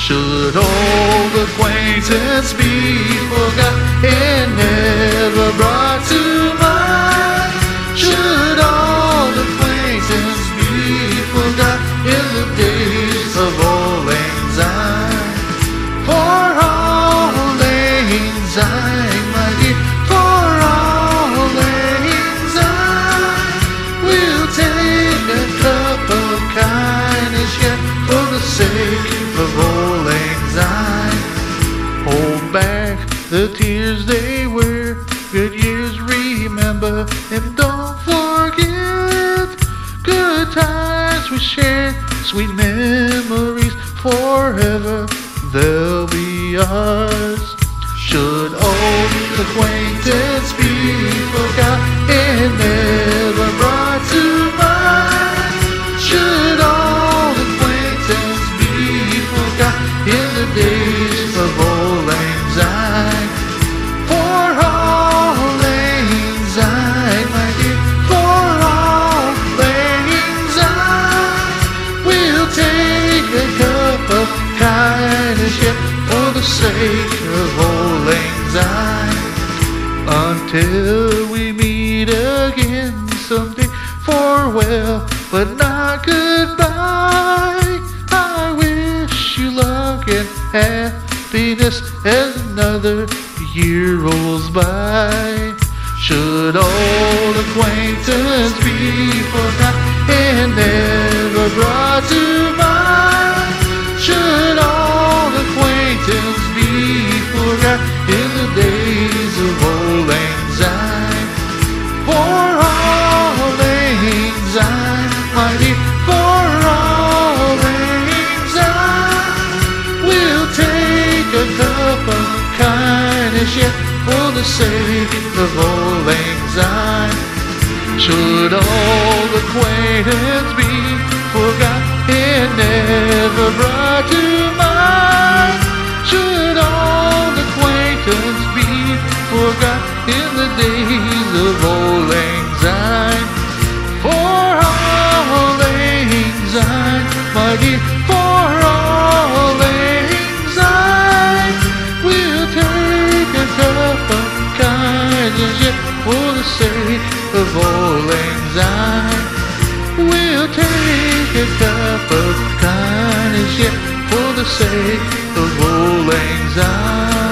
Should old acquaintance be forgot and never brought to mind? Should old acquaintance be forgot in the days of old lang syne? For old lang syne, my dear, for old lang syne, we'll take a cup of kindness yet for the sake of old lang syne. Hold back the tears they were, good years remember, and don't forget good times we shared, sweet memories forever they'll be ours. Should old acquaintance be forgot and never brought to mind? Should old acquaintance be forgot in the days of old lang syne? For old lang syne, my dear, for old lang syne, we'll take a cup of kindness yet for the sake of old lang syne. Until we meet again someday, farewell but not goodbye. I wish you luck and happiness as another year rolls by. Should old acquaintance be forgot and never brought to mind? Should old acquaintance be forgot in the days of old lang syne? For old lang syne, my dear, for old lang syne, we'll take a cup of kindness yet for the sake of old lang syne. Should old acquaintance be forgot and never brought to mind? Should old acquaintance be forgot in the days of old lang syne? For old lang syne, my dear, for old lang syne, we'll take a cup of kindness yet for the sake of old lang syne. We'll take a cup of kindness yet for the sake of old lang syne.